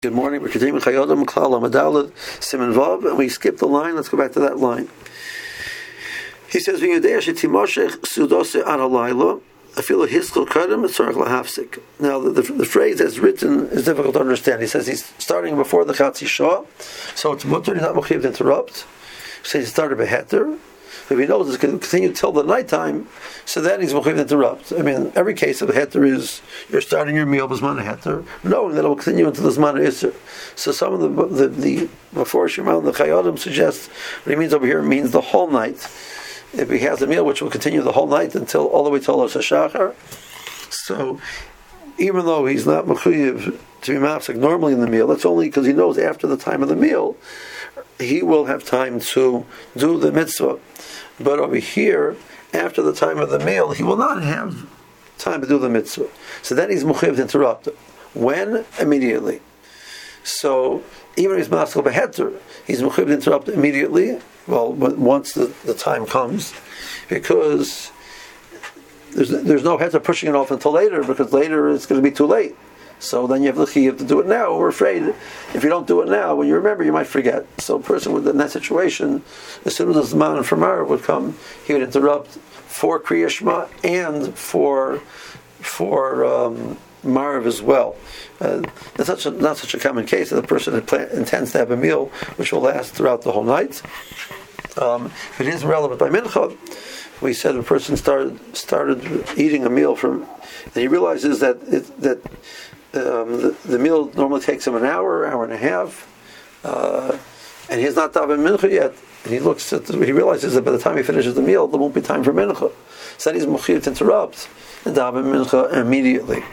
Good morning. We're continuing Chayodim Klal Amadalad Siman Vav, and we skipped the line. Let's go back to that line. He says, "V'yudei she'timoshech sudose ad halayla, afilu hiskol kadem etzarach lahafsik." Now, the phrase that's written is difficult to understand. He says he's starting before the Chatzi Shah, so it's mutter, he's not mechiv to interrupt. He says he started beheter. If he knows it's going to continue till the nighttime, so then he's mechiv to interrupt. I mean, every case of a heter is you're starting your meal b'zman heter, knowing that it will continue until the zman iser. So some of the before Shimon the Chayodim suggests what he means over here means the whole night. If he has a meal which will continue the whole night until all the way till Rosh Hashachar, so even though he's not mechuyev to be mafsek normally in the meal, that's only because he knows after the time of the meal he will have time to do the mitzvah. But over here, after the time of the meal, he will not have time to do the mitzvah. So then he's mechuyev to interrupt. When? Immediately. So even if he's maskal beheter, he's mechuyev to interrupt immediately. Well, but once the time comes, because there's no heter pushing it off until later, because later it's going to be too late. So then you have to do it now. We're afraid if you don't do it now, when you remember, you might forget. So a person in that situation, as soon as the Zman for Marav would come, he would interrupt for Kriya Shema and for Marav as well. That's not such a common case that the person intends to have a meal which will last throughout the whole night. If it is relevant by Mincha, we said a person started eating a meal and he realizes that the meal normally takes him an hour and a half, and he's not daven mincha yet. And he realizes that by the time he finishes the meal, there won't be time for mincha. So then he's mechuyev to interrupt and daven mincha immediately.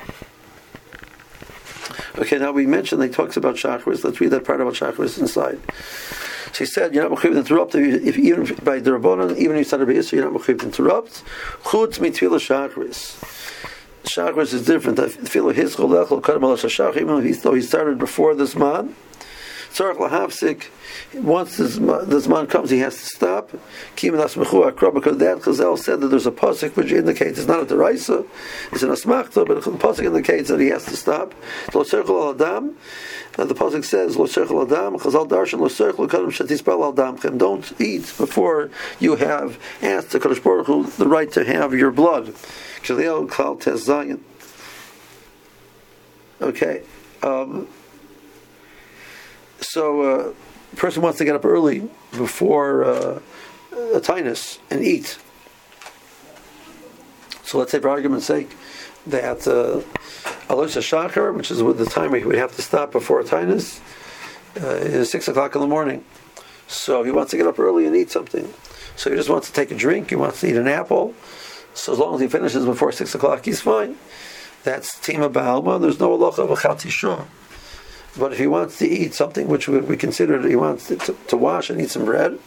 Okay, now we mentioned that he talks about shachris. Let's read that part about shachris inside. So he said, you're not mechuyev to interrupt if even by the Rabbanan, even if you started by Yisra, you're not mechuyev to interrupt. Chutz mitfilah shachris. Shachris is different. Even though he started before the Zman, once the Zman comes, he has to stop. Because that Chazal said that there's a pasuk which indicates it's not a deraisa, it's an asmachta, but the pasuk indicates that he has to stop. The pasuk says, don't eat before you have asked the Kadosh Baruch Hu the right to have your blood. Okay. So a person wants to get up early before a tainus and eat. So let's say, for argument's sake, that Alois HaShachar, which is the time he would have to stop before a tainus, is 6 o'clock in the morning. So he wants to get up early and eat something. So he just wants to take a drink, he wants to eat an apple. So as long as he finishes before 6 o'clock, he's fine. That's Tima Ba'alma. There's no halacha of a Chatzi Shah. But if he wants to eat something which we consider he wants to wash and eat some bread,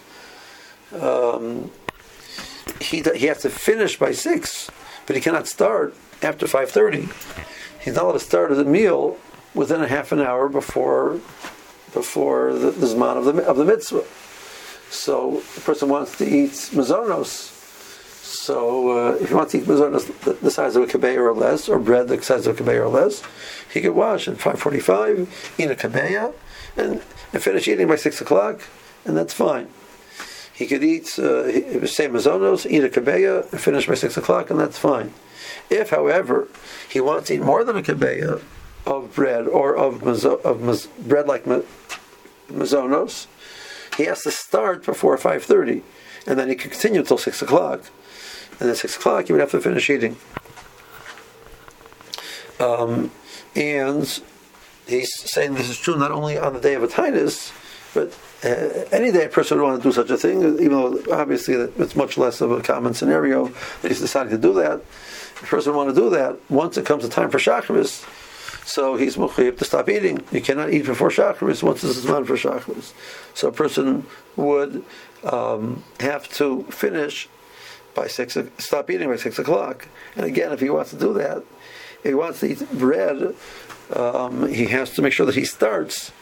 he has to finish by 6, but he cannot start after 5:30. He's not allowed to start the meal within a half an hour before the Zman of the mitzvah. So the person wants to eat mazonos. So if he wants to eat mazonos the size of a kabeya or less, or bread the size of a kabeya or less, he could wash at 5:45, eat a kabeya, and finish eating by 6 o'clock, and that's fine. He could eat, say mazonos, eat a kabeya, and finish by 6 o'clock, and that's fine. If, however, he wants to eat more than a kabeya of bread, or of bread like mazonos, he has to start before 5:30, and then he can continue until 6 o'clock. And at 6 o'clock, he would have to finish eating. And he's saying this is true not only on the day of a tainus, but any day a person would want to do such a thing, even though obviously it's much less of a common scenario that he's deciding to do that. If a person would want to do that, once it comes to time for Shacharis, so he's mechuyev to stop eating. You cannot eat before Shacharis once this is Zman for Shacharis. So a person would have to finish by stop eating by 6 o'clock. And again, if he wants to do that, if he wants to eat bread, he has to make sure that he starts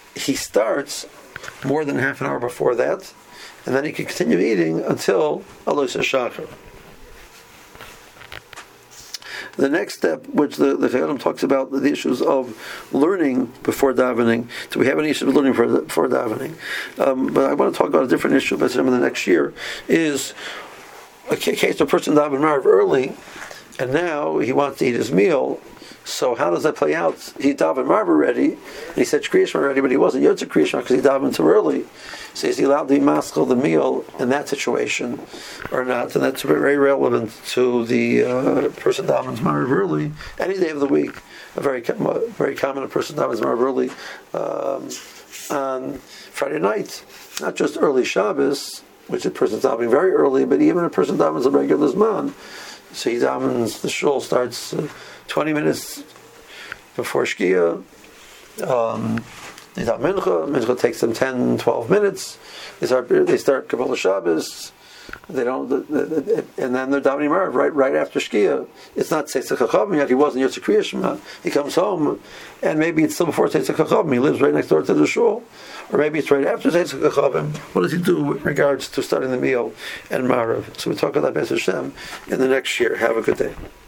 more than half an hour before that, and then he can continue eating until Alois HaShachar. The next step, which the Chayyim talks about, the issues of learning before davening. Do we have any issues of learning before davening? But I want to talk about a different issue, but in the next year, is a case of a person davened Marav early, and now he wants to eat his meal. So how does that play out? He davened Marav already, and he said Kriya Shema already, but he wasn't Yotze Kriya Shema because he davened too early. So is he allowed to be maskil the meal in that situation or not? And that's very relevant to the person davens Marav early any day of the week. Very common, a person davens Marav early on Friday night, not just early Shabbos, which a person's davening very early, but even a person davens a regular Zman. So he davens, the shul starts 20 minutes before Shkia. They daven Mincha takes them 10, 12 minutes. They start Kabbalah Shabbos. They don't, and then they're davening Marav right after Shkia. It's not Tzeitzah Chachamim yet. He wasn't Yotze Kriya Shema. He comes home, and maybe it's still before Tzeitzah Chachamim. He lives right next door to the shul, or maybe it's right after Tzeitzah Chachamim. What does he do with regards to starting the meal and Marav? So we talk about Beis Hashem in the next year. Have a good day.